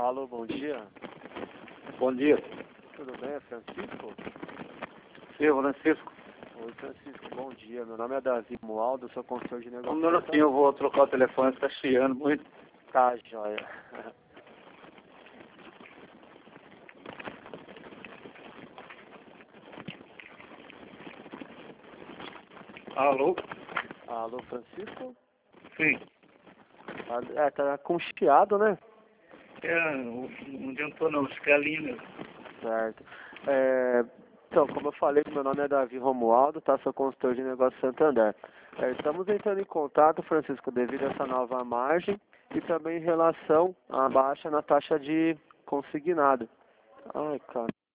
Alô, bom dia. Bom dia. Tudo bem, é Francisco? Sim, Francisco. Oi, Francisco, bom dia. Meu nome é Davi Mualdo, sou consultor de negócios. Um minutinho, eu vou trocar o telefone, está chiando muito. Tá, joia. Alô? Alô, Francisco? Sim. Tá com chiado, né? Não adiantou não, acho que é a linha mesmo. Certo. Então, como eu falei, meu nome é Davi Romualdo, tá? Sou consultor de negócios Santander. Estamos entrando em contato, Francisco, devido a essa nova margem e também em relação à baixa na taxa de consignado. Ai, cara.